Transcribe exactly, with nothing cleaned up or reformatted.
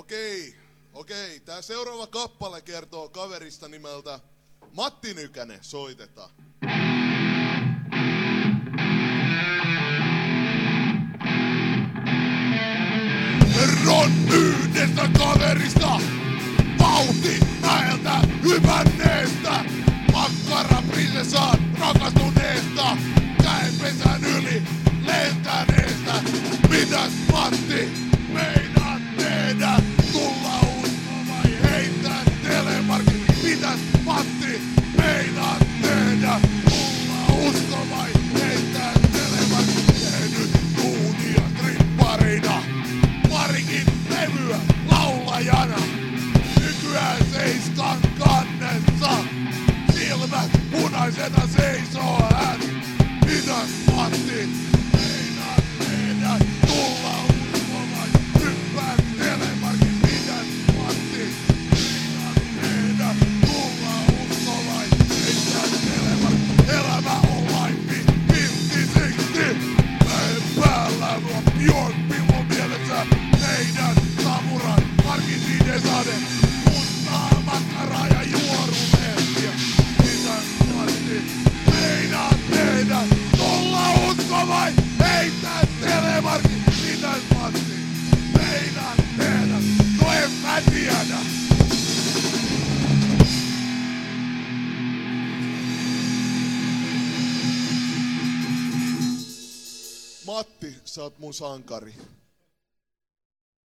Okei, okei. Tää seuraava kappale kertoo kaverista nimeltä Matti Nykänen. Soitetaan. Kerron yhdestä kaverista, vauhti näiltä hypänneestä, makkaraprinsessaan rakastuneesta, käenpesän yli lentäneestä. Mitäs Matti meinaat tehdä? Tulla usko vai heittää telemarkin? Mitäs Matti meinaat tehdä? Tulla usko vai heittää telemarkin? Tehnyt duunia stripparina, parikin levyä laulajana. Nykyään seiskan kannessa, silmät punaisena seisoo hän. Mitäs Matti meinaat tehdä? Tulla usko vai hyppää telemarkin? Mitäs Matti meinaat tehdä? Tulla usko vai heittää telemarkin? Elämä on laipi, fifty-sixty. Mäen päällä on Björk-pilvo mielessä. Meidän samuran Markisiin sade. Mustaa makkaraa ja juorumehtiä. Mitäs Matti meinaat tehdä? Tulla usko vai heittää telemarkin? Mitäs Matti meinaat tehdä? No en mä tiedä. Matti, sä oot mun sankari.